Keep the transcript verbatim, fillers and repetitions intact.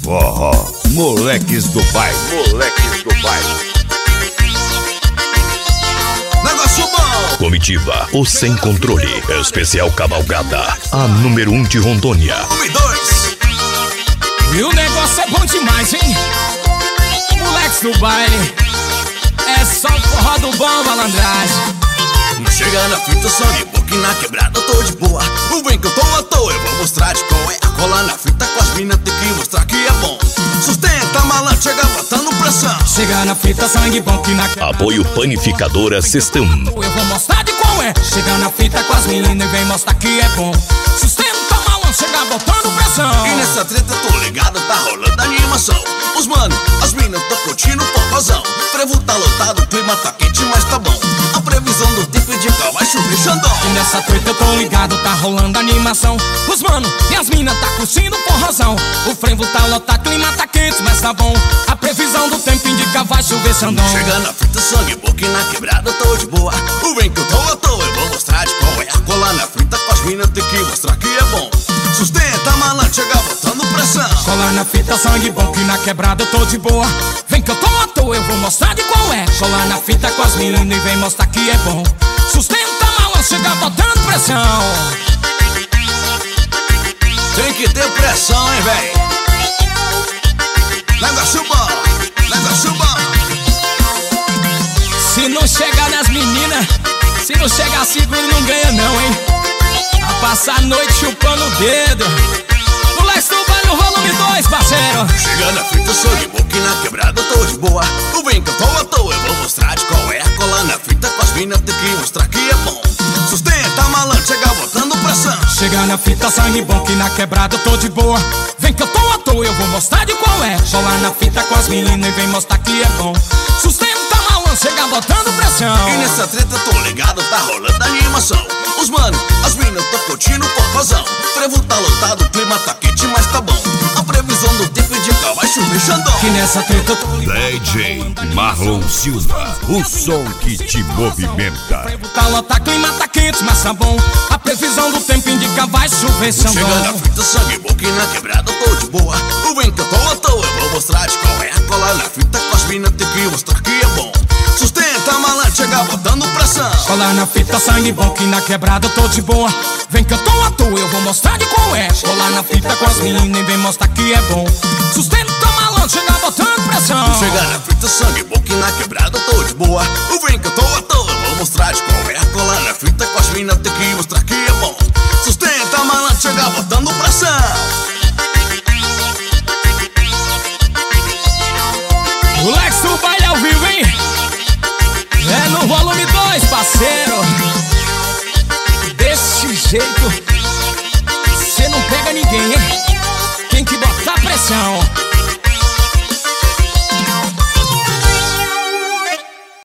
forró, moleques do baile, moleques do baile. Negócio bom! Comitiva, o Sem Controle, especial cavalgada, a número um de Rondônia. Um e dois. E o negócio é bom demais, hein? Moleques do baile, é só forró do bom, malandragem. Chega na fita, sangue, boca na quebrada, eu tô de boa. Não vem que eu tô à toa, eu vou mostrar de qual é a cola na fita. Com as minas tem que mostrar que é bom. Sustenta, malandro, chega botando pressão. Chega na fita, sangue bom que na quebrada. Apoio Panificadora System. Eu vou mostrar de qual é. Chega na fita com as meninas e vem mostrar que é bom. Sustenta, malandro, chega botando pressão. E nessa treta, tô ligado, tá rolando animação. Os mano, as minas, tô curtindo o forrozão. Frevo tá lotado, o clima tá quente, mas tá bom. A previsão do tempo indica vai chover Xandão. E nessa treta eu tô ligado, tá rolando animação. Os mano e as minas tá curtindo o forrozão. O frevo tá lotado, o clima tá quente, mas tá bom. A previsão do tempo indica vai chover Xandão. Chega na fita, sangue, boca na quebrada, eu tô de boa. O vem que eu tô à toa, eu vou mostrar de qual é a cola na fita. Com as minas tem que mostrar que é bom. Sustenta, malandro, chega botando pressão. Colar na fita, sangue bom que na quebrada eu tô de boa. Vem que eu tô à toa, eu vou mostrar de qual é. Colar na fita com as meninas e vem mostrar que é bom. Sustenta, malandro, chega botando pressão. Tem que ter pressão, hein, véi. Negócio bom, negócio bom. Se não chegar nas meninas, se não chegar seguro não ganha não, hein. A passar a noite chupando o dedo. Moleques do baile no volume dois, parceiro. Chega na fita, sangue, boca na quebrada, eu tô de boa. Não vem que eu tô à toa, eu vou mostrar de qual é a cola na fita. Com as minas tem que mostrar que é bom. Sustenta, malandro, chega botando pressão. Chega na fita, sangue bom que na quebrada eu tô de boa. Vem que eu tô à toa, eu vou mostrar de qual é. Colar na fita com as meninas e vem mostrar que é bom. Sustenta, malandro, chega botando pressão. E nessa treta, tô ligado, tá rolando animação. Os mano, as minas, tô curtindo o forrozão. Frevo tá lotado, o clima tá quente, mas tá bom. A previsão do tempo indica vai chover Xandão. Que nessa treta eu tô ligado. D J Marlon Silva, o som que te movimenta. Frevo tá lotado, clima tá quente, mas tá bom. A previsão do tempo indica vai chover Xandão. Chega na fita, sangue, boca na quebrada, eu tô de boa. Não vem que eu tô à toa, eu vou mostrar de qual é a cola na fita. Com as minas tem que mostrar que é bom. Sustenta, malandro, chega botando pressão. Colar na fita, sangue bom que na quebrada eu tô de boa. Vem que eu tô à toa, eu vou mostrar de qual é. Colar na fita com as meninas e vem mostrar que é bom. Sustenta, malandro, chega botando pressão. Chega na fita, sangue, boca na quebrada, eu tô de boa. Não vem que eu tô à toa, eu vou mostrar de qual é a cola na fita. Com as minas tem que mostrar que é bom. Sustenta, malandro, chega botando pressão. Moleques do baile ao vivo, hein? É no volume dois, parceiro. Desse jeito cê não pega ninguém, hein? Tem que botar pressão.